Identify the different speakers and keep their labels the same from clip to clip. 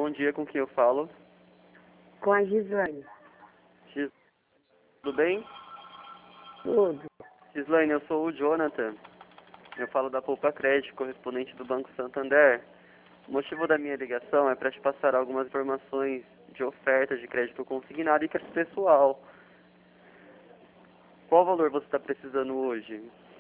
Speaker 1: Bom dia, com quem eu falo?
Speaker 2: Com a Gislaine.
Speaker 1: Tudo bem?
Speaker 2: Tudo.
Speaker 1: Gislaine, eu sou o Jonathan. Eu falo da Poupa Crédito, correspondente do Banco Santander. O motivo da minha ligação é para te passar algumas informações de oferta de crédito consignado e crédito pessoal. Qual valor você está precisando hoje?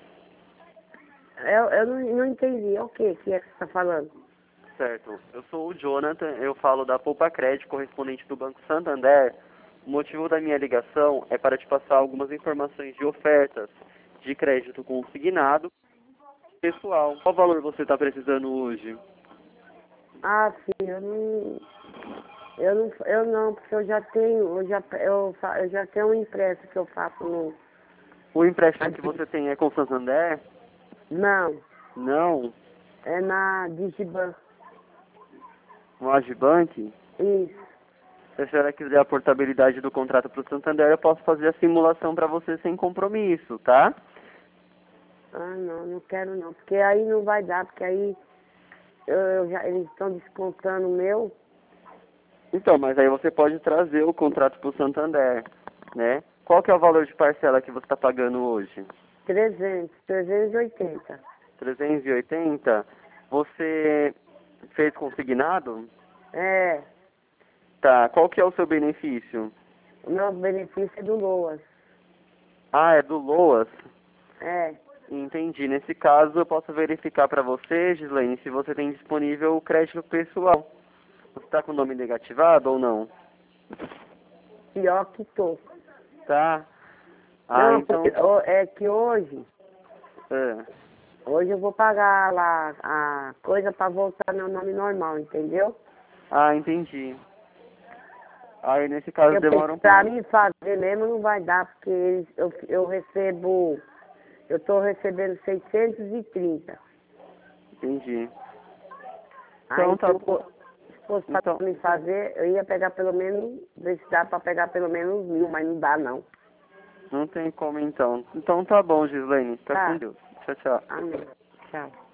Speaker 2: Eu não entendi. O que é que você está falando?
Speaker 1: Certo. Eu sou o Jonathan, eu falo da Poupa Crédito, correspondente do Banco Santander. O motivo da minha ligação é para te passar algumas informações de ofertas de crédito consignado pessoal. Qual valor você está precisando hoje?
Speaker 2: Ah, sim, eu não, porque eu já tenho, eu já tenho um impresso que eu faço no...
Speaker 1: O empréstimo que você tem é com o Santander?
Speaker 2: Não,
Speaker 1: Não.
Speaker 2: é na Digibank.
Speaker 1: No Agibank?
Speaker 2: Isso.
Speaker 1: Se a senhora quiser a portabilidade do contrato para o Santander, eu posso fazer a simulação para você sem compromisso, tá?
Speaker 2: Ah, não quero não, porque aí não vai dar, porque aí eles estão descontando o meu.
Speaker 1: Então, mas aí você pode trazer o contrato para o Santander, né? Qual que é o valor de parcela que você está pagando hoje?
Speaker 2: 380.
Speaker 1: 380. Você fez consignado?
Speaker 2: É,
Speaker 1: Tá. Qual que é o seu benefício?
Speaker 2: o meu benefício é do Loas.
Speaker 1: Ah, é do LOAS?
Speaker 2: É,
Speaker 1: Entendi. Nesse caso, eu posso verificar para você, Gislaine, se você tem disponível o crédito pessoal. Você está com o nome negativado ou não?
Speaker 2: pior que tô.
Speaker 1: Tá. Ah,
Speaker 2: Não,
Speaker 1: então...
Speaker 2: porque é que hoje
Speaker 1: É.
Speaker 2: eu vou pagar lá a coisa para voltar meu nome normal, entendeu?
Speaker 1: Ah, entendi. Aí, nesse caso, demora um
Speaker 2: Pra
Speaker 1: pouco.
Speaker 2: mim fazer mesmo não vai dar, porque eu recebo, eu tô recebendo 630.
Speaker 1: Entendi.
Speaker 2: Aí
Speaker 1: Então, tá bom.
Speaker 2: se fosse pra
Speaker 1: Então,
Speaker 2: me fazer, eu ia pegar pelo menos, ver se dá pra pegar pelo menos 1.000, mas não dá não.
Speaker 1: não tem como, então. Então, tá bom, Gislaine. Fica com
Speaker 2: Tá?
Speaker 1: Deus. Tchau, tchau.
Speaker 2: Amém. Tchau.